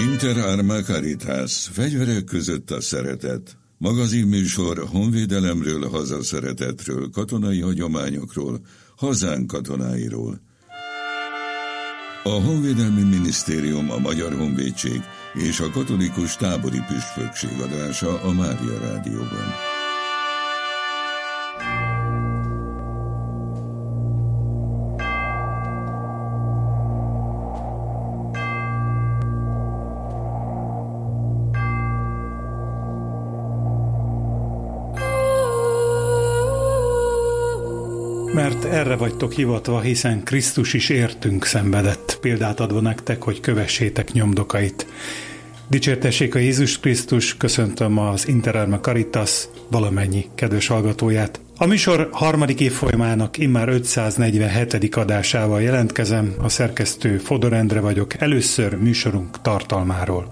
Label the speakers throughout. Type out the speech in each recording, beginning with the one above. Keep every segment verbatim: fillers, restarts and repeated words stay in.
Speaker 1: Inter Arma Caritas, fegyverek között a szeretet. Magazinműsor honvédelemről, hazaszeretetről, katonai hagyományokról, hazánk katonáiról. A Honvédelmi Minisztérium, a Magyar Honvédség és a Katolikus Tábori Püspökség adása a Mária Rádióban.
Speaker 2: Mert erre vagytok hivatva, hiszen Krisztus is értünk szenvedett, példát adva nektek, hogy kövessétek nyomdokait. Dicsértessék a Jézus Krisztus, köszöntöm az Inter Arma Caritas valamennyi kedves hallgatóját. A műsor harmadik évfolyamának immár ötszáznegyvenhetedik adásával jelentkezem, a szerkesztő Fodor Endre vagyok, először műsorunk tartalmáról.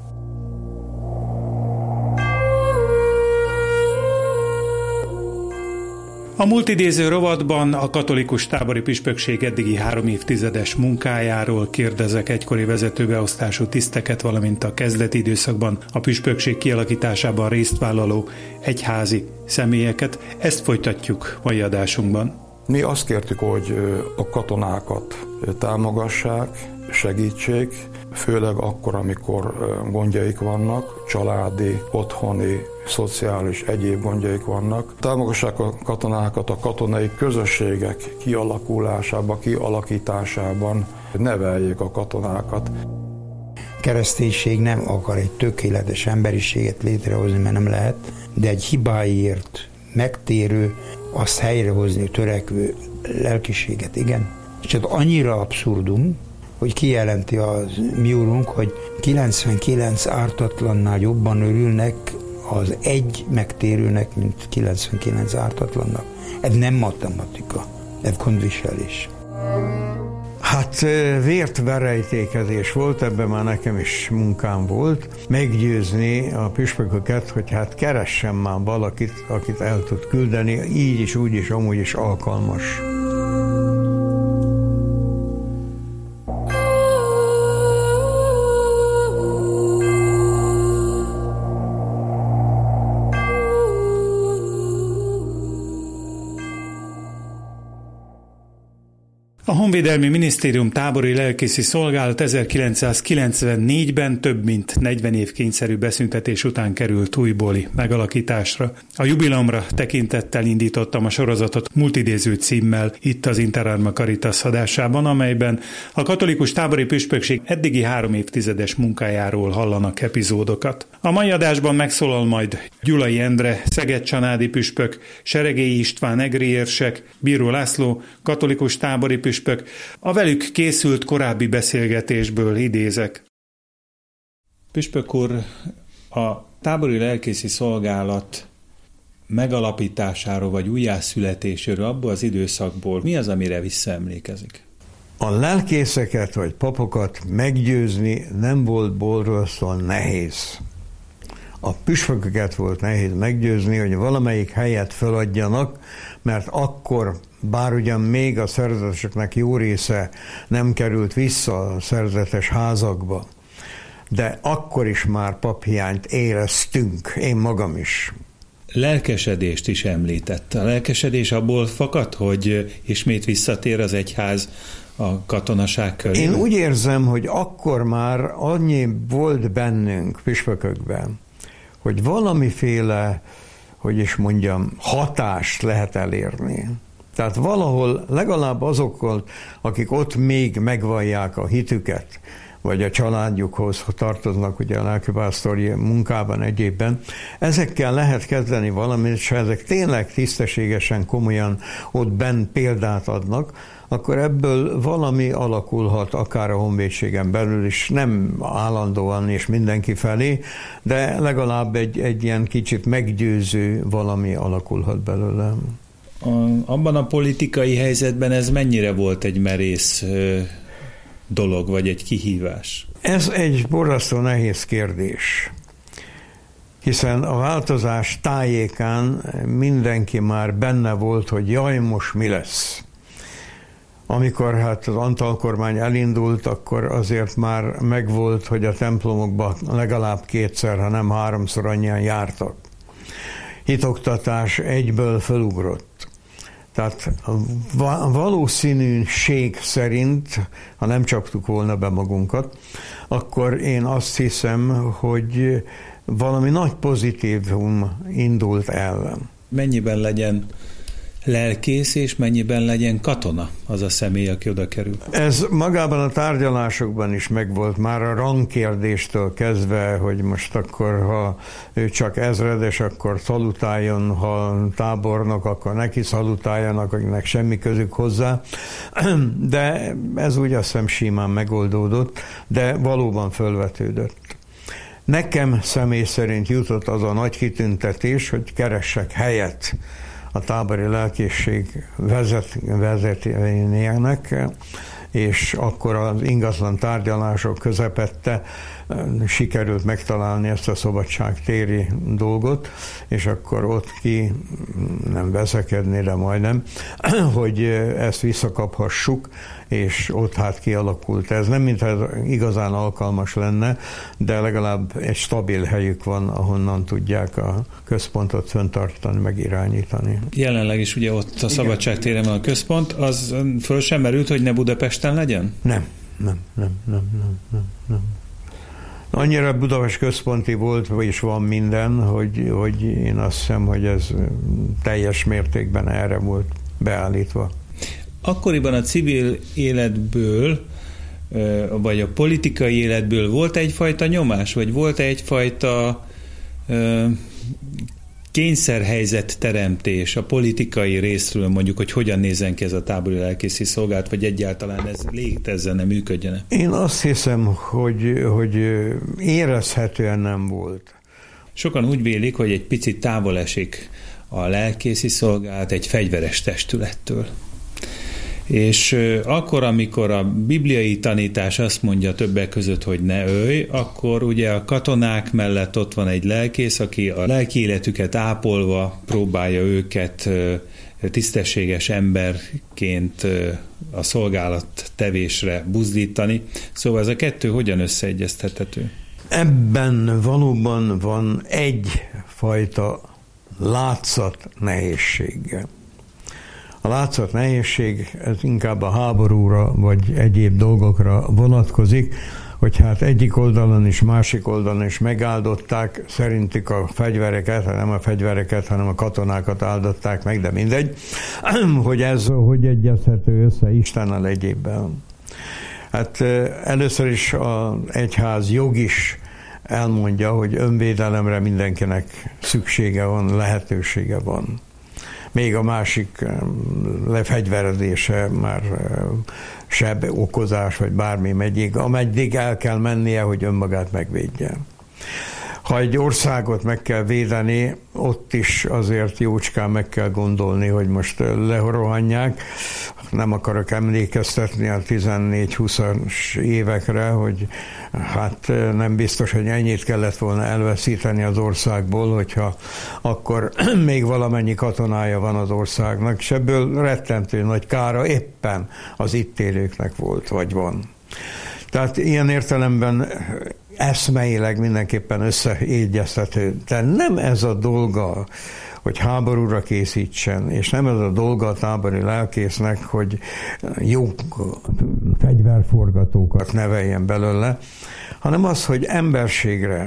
Speaker 2: A múlt idéző rovatban a Katolikus Tábori Püspökség eddigi három évtizedes munkájáról kérdezek egykori vezetőbeosztású tiszteket, valamint a kezdeti időszakban a püspökség kialakításában résztvállaló egyházi személyeket. Ezt folytatjuk mai adásunkban.
Speaker 3: Mi azt kértük, hogy a katonákat támogassák, segítsék, főleg akkor, amikor gondjaik vannak, családi, otthoni, szociális, egyéb gondjaik vannak. Támogassák a katonákat a katonai közösségek kialakulásában, kialakításában, neveljék a katonákat.
Speaker 4: Kereszténység nem akar egy tökéletes emberiséget létrehozni, mert nem lehet, de egy hibáiért megtérő, azt helyrehozni törekvő lelkiséget, igen. És csak annyira abszurdum, hogy kijelenti a mi úrunk, hogy kilencvenkilenc ártatlannál jobban örülnek az egy megtérőnek, mint kilencvenkilenc ártatlannak. Ez nem matematika, ez gondviselés.
Speaker 5: Hát vért verejtékezés volt, ebben már nekem is munkám volt, meggyőzni a püspököket, hogy hát keressen már valakit, akit el tud küldeni, így is, úgy is, amúgy is alkalmas.
Speaker 2: A Honvédelmi Minisztérium tábori lelkészi szolgálat ezerkilencszázkilencvennégyben több mint negyven év kényszerű beszüntetés után került újbóli megalakításra. A jubileumra tekintettel indítottam a sorozatot multidéző címmel itt az Inter Arma Caritas adásában, amelyben a Katolikus Tábori Püspökség eddigi három évtizedes munkájáról hallanak epizódokat. A mai adásban megszólal majd Gyulai Endre, szeged-csanádi püspök, Seregélyi István egri érsek, Bíró László, katolikus tábori püspök. A velük készült korábbi beszélgetésből idézek. Püspök úr, a tábori lelkészi szolgálat megalapításáról vagy újjászületéséről abból az időszakból mi az, amire visszaemlékezik?
Speaker 5: A lelkészeket vagy papokat meggyőzni nem volt borzasztóan nehéz. A püspököket volt nehéz meggyőzni, hogy valamelyik helyet feladjanak, mert akkor, bár ugyan még a szerzeteseknek jó része nem került vissza a szerzetes házakba, de akkor is már paphiányt éreztünk, én magam is.
Speaker 2: Lelkesedést is említette. A lelkesedés abból fakad, hogy ismét visszatér az egyház a katonaság köré?
Speaker 5: Én úgy érzem, hogy akkor már annyi volt bennünk püspökökben, hogy valamiféle, hogy is mondjam, hatást lehet elérni. Tehát valahol legalább azokkal, akik ott még megvallják a hitüket, vagy a családjukhoz tartoznak ugye a lelkipásztori munkában egyébben, ezekkel lehet kezdeni valamit, és ha ezek tényleg tisztességesen, komolyan ott benn példát adnak, akkor ebből valami alakulhat, akár a honvédségen belül is, nem állandóan és mindenki felé, de legalább egy, egy ilyen kicsit meggyőző valami alakulhat belőle.
Speaker 2: A, abban a politikai helyzetben ez mennyire volt egy merész dolog, vagy egy kihívás?
Speaker 5: Ez egy borzasztó nehéz kérdés, hiszen a változás tájékán mindenki már benne volt, hogy jaj, most mi lesz. amikor hát az Antal kormány elindult, akkor azért már megvolt, hogy a templomokban legalább kétszer, ha nem háromszor annyian jártak. Hitoktatás egyből felugrott. Tehát a valószínűség szerint, ha nem csaptuk volna be magunkat, akkor én azt hiszem, hogy valami nagy pozitívum indult el.
Speaker 2: Mennyiben legyen lelkész, és mennyiben legyen katona az a személy, aki oda kerül?
Speaker 5: Ez magában a tárgyalásokban is megvolt, már a rangkérdéstől kezdve, hogy most akkor, ha ő csak ezredes, akkor szalutáljon, ha tábornok, akkor neki szalutáljanak, akinek semmi közük hozzá. De ez úgy azt hiszem simán megoldódott, de valóban fölvetődött. Nekem személy szerint jutott az a nagy kitüntetés, hogy keressek helyet a tábori lelkészség vezet, vezetőjének, és akkor az ingatlan tárgyalások közepette sikerült megtalálni ezt a szabadságtéri dolgot, és akkor ott ki, nem veszekedni, de majdnem, hogy ezt visszakaphassuk, és ott hát kialakult ez. Nem mintha ez igazán alkalmas lenne, de legalább egy stabil helyük van, ahonnan tudják a központot fenntartani, meg irányítani.
Speaker 2: Jelenleg is ugye ott a Szabadságtéren van a központ, az föl sem merült, hogy ne Budapesten legyen?
Speaker 5: Nem, nem, nem, nem, nem, nem, nem. Annyira Budapest központi volt, és van minden, hogy, hogy én azt hiszem, hogy ez teljes mértékben erre volt beállítva.
Speaker 2: Akkoriban a civil életből, vagy a politikai életből volt egyfajta nyomás, vagy volt egyfajta kényszerhelyzet teremtés a politikai részről, mondjuk, hogy hogyan nézzen ki ez a tábori lelkészi szolgálat, vagy egyáltalán ez létezzen, nem működjene?
Speaker 5: Én azt hiszem, hogy, hogy érezhetően nem volt.
Speaker 2: Sokan úgy vélik, hogy egy picit távol esik a lelkészi szolgálat egy fegyveres testülettől. És akkor, amikor a bibliai tanítás azt mondja többek között, hogy ne ölj, akkor ugye a katonák mellett ott van egy lelkész, aki a lelki életüket ápolva próbálja őket tisztességes emberként a szolgálat tevésre buzdítani. Szóval ez a kettő hogyan összeegyeztethető?
Speaker 5: Ebben valóban van egyfajta látszat nehézsége. A látszat nehézség, ez inkább a háborúra vagy egyéb dolgokra vonatkozik, hogy hát egyik oldalon is, másik oldalon is megáldották szerintük a fegyvereket, nem a fegyvereket, hanem a katonákat áldották meg, de mindegy, hogy ez hogy egyezhető össze Istennel egyébben. Hát először is az egyház jog is elmondja, hogy önvédelemre mindenkinek szüksége van, lehetősége van. Még a másik lefegyveredése már seb okozás, vagy bármi megyik, ameddig el kell mennie, hogy önmagát megvédje. Ha egy országot meg kell védeni, ott is azért jócskán meg kell gondolni, hogy most lerohanják. Nem akarok emlékeztetni a tizennégy-húszas évekre, hogy hát nem biztos, hogy ennyit kellett volna elveszíteni az országból, hogyha akkor még valamennyi katonája van az országnak, és ebből rettentő nagy kára éppen az itt élőknek volt, vagy van. Tehát ilyen értelemben eszmeileg mindenképpen összeegyeztető. De nem ez a dolga, hogy háborúra készítsen, és nem ez a dolga a tábori lelkésznek, hogy jó fegyverforgatókat neveljen belőle, hanem az, hogy emberségre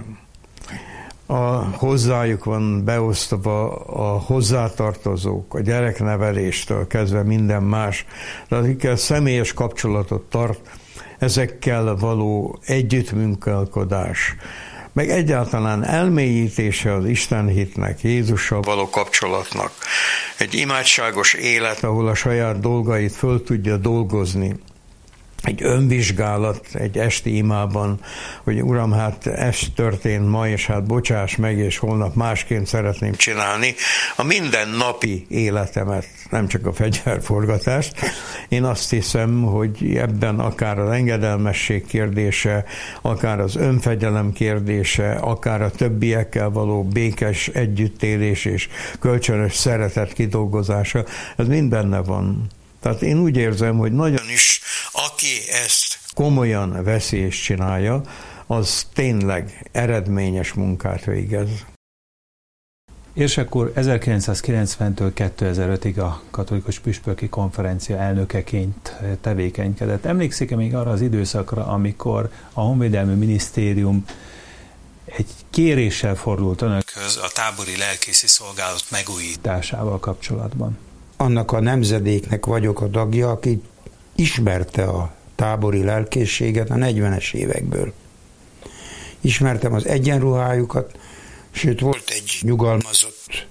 Speaker 5: a hozzájuk van beosztva a hozzátartozók, a gyerekneveléstől kezdve minden más, de akikkel személyes kapcsolatot tart, ezekkel való együttmunkálkodás, meg egyáltalán elmélyítése az istenhitnek, Jézussal való kapcsolatnak. Egy imádságos élet, ahol a saját dolgait föl tudja dolgozni. Egy önvizsgálat egy esti imában, hogy Uram, hát ez történt ma, és hát bocsáss meg, és holnap másként szeretném csinálni a mindennapi életemet, nem csak a fegyverforgatást. Én azt hiszem, hogy ebben akár az engedelmesség kérdése, akár az önfegyelem kérdése, akár a többiekkel való békés együttélés és kölcsönös szeretet kidolgozása, ez mind benne van. Tehát én úgy érzem, hogy nagyon is, aki ezt komolyan veszi és csinálja, az tényleg eredményes munkát végez.
Speaker 2: Érsek úr ezerkilencszázkilencventől kétezer-ötig a Katolikus Püspöki Konferencia elnökeként tevékenykedett. Emlékszik-e még arra az időszakra, amikor a Honvédelmi Minisztérium egy kéréssel fordult önökhöz a tábori lelkészi szolgálat megújításával kapcsolatban?
Speaker 4: Annak a nemzedéknek vagyok a tagja, aki ismerte a tábori lelkészséget a negyvenes évekből. Ismertem az egyenruhájukat, sőt volt egy nyugalmazott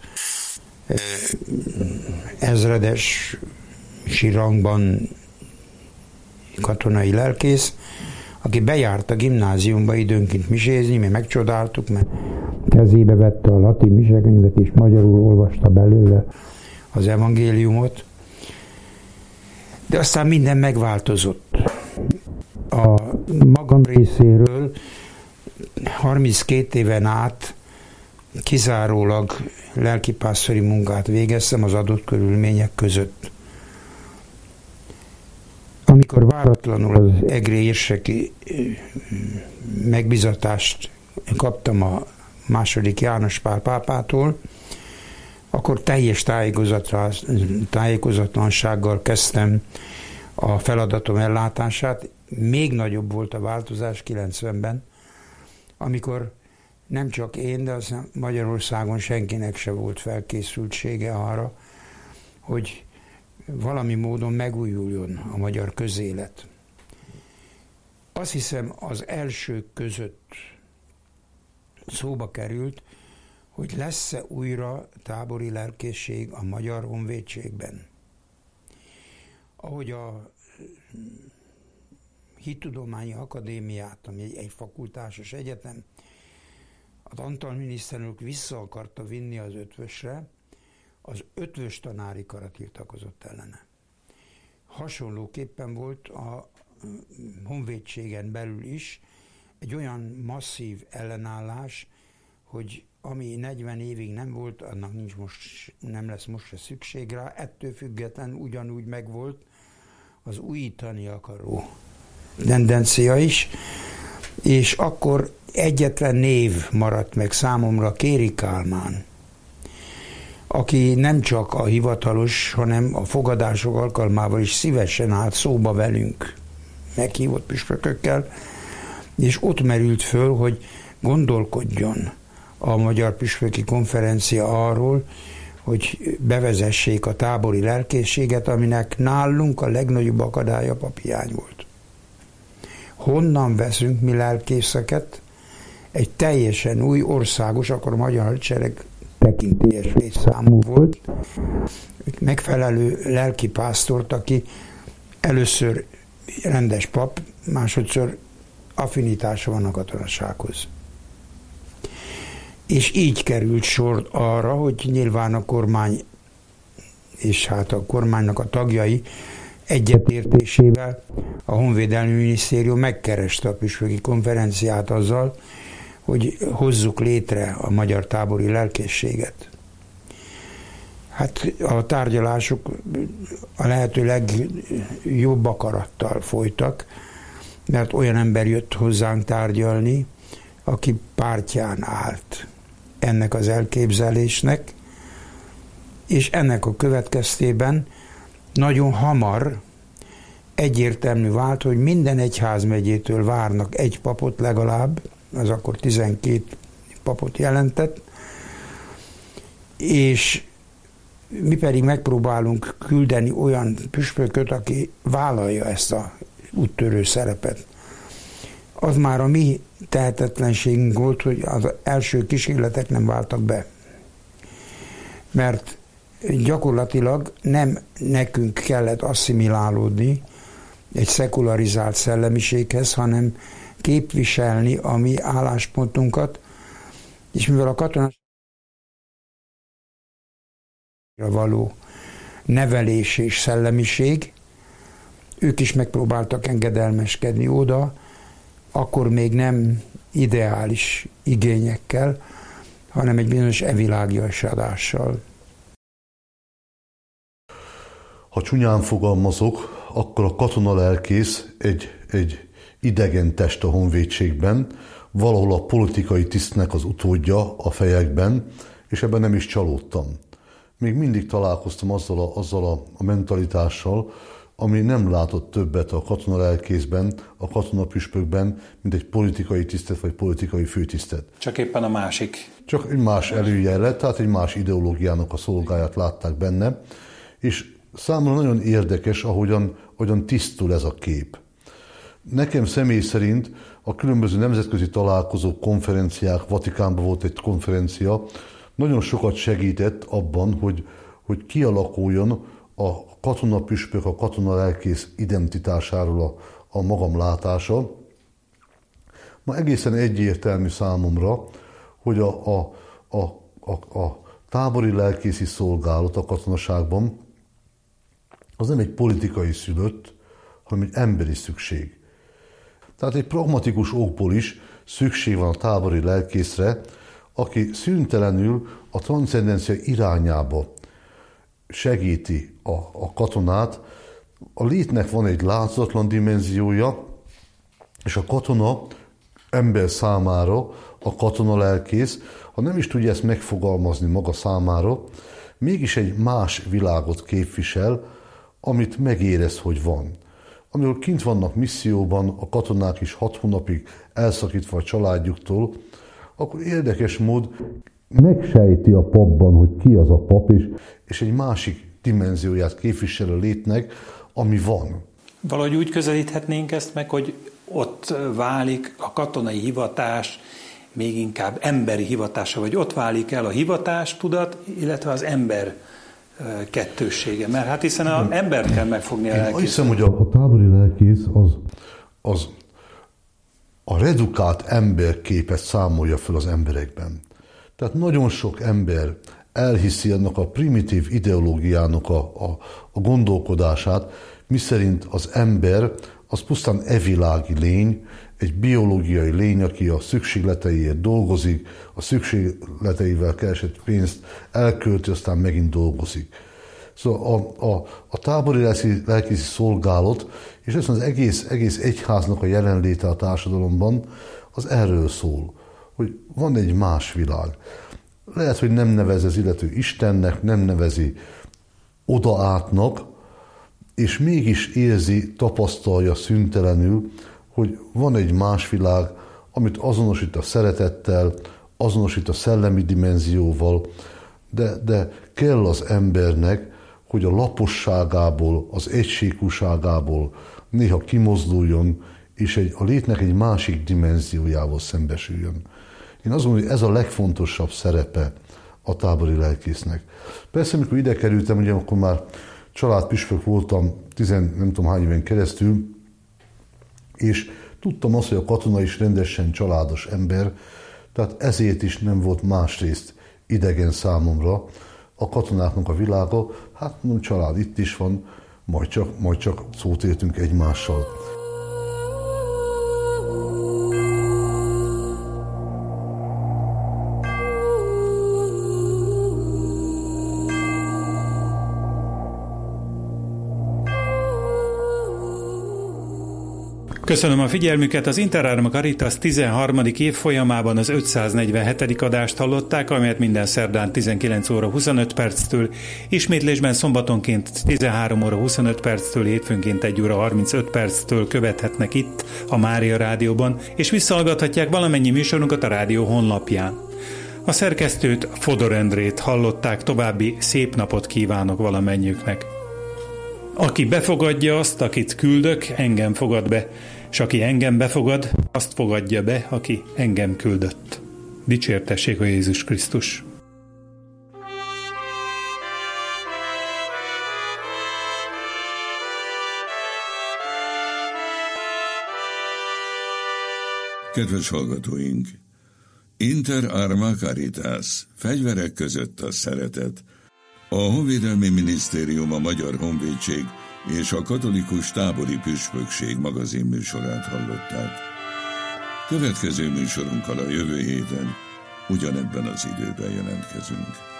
Speaker 4: ezredes rangban katonai lelkész, aki bejárt a gimnáziumba időnként misézni, mi megcsodáltuk, mert kezébe vette a latin misekönyvet, és magyarul olvasta belőle az evangéliumot. De aztán minden megváltozott. A magam részéről harminckét éven át kizárólag lelkipásztori munkát végeztem az adott körülmények között. Amikor váratlanul az egri érseki megbizatást kaptam a második János Pál pápától, akkor teljes tájékozatlansággal kezdtem a feladatom ellátását. Még nagyobb volt a változás kilencvenben, amikor nem csak én, de az Magyarországon senkinek se volt felkészültsége arra, hogy valami módon megújuljon a magyar közélet. Azt hiszem, az elsők között szóba került, hogy lesz-e újra tábori lelkészség a Magyar Honvédségben. Ahogy a Hittudományi Akadémiát, ami egy, egy fakultásos egyetem, az Antal miniszterelnök vissza akarta vinni az ötvösre, az ötvös tanári kara tiltakozott ellene. Hasonlóképpen volt a honvédségen belül is egy olyan masszív ellenállás, hogy ami negyven évig nem volt, annak nincs most, nem lesz most se szükség rá, ettől független ugyanúgy megvolt az újítani akaró tendencia is, és akkor egyetlen név maradt meg számomra, Kéri Kálmán, aki nem csak a hivatalos, hanem a fogadások alkalmával is szívesen állt szóba velünk, meghívott püspökökkel, és ott merült föl, hogy gondolkodjon a Magyar Püspöki Konferencia arról, hogy bevezessék a tábori lelkészséget, aminek nálunk a legnagyobb akadálya paphiány volt. Honnan veszünk mi lelkészeket? Egy teljesen új országos, akkor a Magyar Hadsereg tekintélyes létszámú volt, megfelelő lelkipásztort, aki először rendes pap, másodszor affinitása van a katonasághoz. És így került sor arra, hogy nyilván a kormány és hát a kormánynak a tagjai egyetértésével a Honvédelmi Minisztérium megkereste a Püspöki Konferenciát azzal, hogy hozzuk létre a magyar tábori lelkészséget. Hát a tárgyalások a lehető legjobb akarattal folytak, mert olyan ember jött hozzánk tárgyalni, aki pártján állt ennek az elképzelésnek, és ennek a következtében nagyon hamar egyértelmű vált, hogy minden egyházmegyétől várnak egy papot legalább, az akkor tizenkét papot jelentett, és mi pedig megpróbálunk küldeni olyan püspököt, aki vállalja ezt a úttörő szerepet. Az már a mi tehetetlenségünk volt, hogy az első kísérletek nem váltak be. Mert gyakorlatilag nem nekünk kellett asszimilálódni egy szekularizált szellemiséghez, hanem képviselni a mi álláspontunkat, és mivel a katonaságra való nevelés és szellemiség, ők is megpróbáltak engedelmeskedni oda, akkor még nem ideális igényekkel, hanem egy bizonyos evilágiasadással.
Speaker 6: Ha csúnyán fogalmazok, akkor a katonalelkész egy, egy idegen test a honvédségben, valahol a politikai tisztnek az utódja a fejekben, és ebben nem is csalódtam. Még mindig találkoztam azzal a, azzal a, a mentalitással, ami nem látott többet a katonalelkészben, a katonapüspökben, mint egy politikai tisztet vagy politikai főtisztet.
Speaker 2: Csak éppen a másik.
Speaker 6: Csak egy más előjele, tehát egy más ideológiának a szolgáját látták benne, és számomra nagyon érdekes, ahogyan, ahogyan tisztul ez a kép. Nekem személy szerint a különböző nemzetközi találkozók, konferenciák, Vatikánban volt egy konferencia, nagyon sokat segített abban, hogy, hogy kialakuljon a katonapüspök, a katonalelkész identitásáról a, a magam látása. Ma egészen egyértelmű számomra, hogy a, a, a, a, a tábori lelkészi szolgálat a katonaságban az nem egy politikai szülött, hanem egy emberi szükség. Tehát egy pragmatikus okból is szükség van a tábori lelkészre, aki szüntelenül a transzcendencia irányába segíti a, a katonát. A létnek van egy láthatatlan dimenziója, és a katona ember számára, a katonalelkész, ha nem is tudja ezt megfogalmazni maga számára, mégis egy más világot képvisel, amit megérez, hogy van. Amikor kint vannak misszióban, a katonák is hat hónapig elszakítva a családjuktól, akkor érdekes mód megsejti a papban, hogy ki az a pap, és, és egy másik dimenzióját képvisel a létnek, ami van.
Speaker 2: Valahogy úgy közelíthetnénk ezt meg, hogy ott válik a katonai hivatás még inkább emberi hivatása, vagy ott válik el a hivatástudat, illetve az ember kettőssége. Mert hát hiszen az embert kell megfogni a lelkész.
Speaker 6: Én hiszem, hogy a, a tábori lelkész az, az a redukált emberképet számolja fel az emberekben. Tehát nagyon sok ember elhiszi annak a primitív ideológiának a, a, a gondolkodását, miszerint az ember az pusztán evilági lény, egy biológiai lény, aki a szükségleteiért dolgozik, a szükségleteivel keresett pénzt elkölti, aztán megint dolgozik. Szóval a, a, a tábori lelkészi szolgálat, és ez az egész, egész egyháznak a jelenléte a társadalomban, az erről szól, hogy van egy más világ. Lehet, hogy nem nevez az illető Istennek, nem nevezi odaátnak, és mégis érzi, tapasztalja szüntelenül, hogy van egy más világ, amit azonosít a szeretettel, azonosít a szellemi dimenzióval, de, de kell az embernek, hogy a laposságából, az egységúságából néha kimozduljon, és egy, a létnek egy másik dimenziójával szembesüljön. Én azt gondolom, hogy ez a legfontosabb szerepe a tábori lelkésznek. Persze, amikor ide kerültem, ugye akkor már családpüspök voltam tizen nem tudom hány éven keresztül, és tudtam azt, hogy a katona is rendesen családos ember, tehát ezért is nem volt másrészt idegen számomra a katonáknak a világa. Hát mondom, család itt is van, majd csak, majd csak szót értünk egymással.
Speaker 2: Köszönöm a figyelmüket, az Interárma Caritas tizenharmadik évfolyamában az ötszáznegyvenhetedik adást hallották, amelyet minden szerdán tizenkilenc óra huszonöt perctől, ismétlésben szombatonként tizenhárom óra huszonöt perctől, hétfőnként egy óra harmincöt perctől követhetnek itt a Mária Rádióban, és visszahallgathatják valamennyi műsorunkat a rádió honlapján. A szerkesztőt, Fodor Endrét hallották, további szép napot kívánok valamennyiüknek. Aki befogadja azt, akit küldök, engem fogad be, és aki engem befogad, azt fogadja be, aki engem küldött. Dicsértessék a Jézus Krisztus!
Speaker 1: Kedves hallgatóink! Inter Arma Caritas, fegyverek között a szeretet. A Honvédelmi Minisztérium, a Magyar Honvédség és a Katolikus Tábori Püspökség magazinműsorát hallották. Következő műsorunkkal a jövő héten ugyanebben az időben jelentkezünk.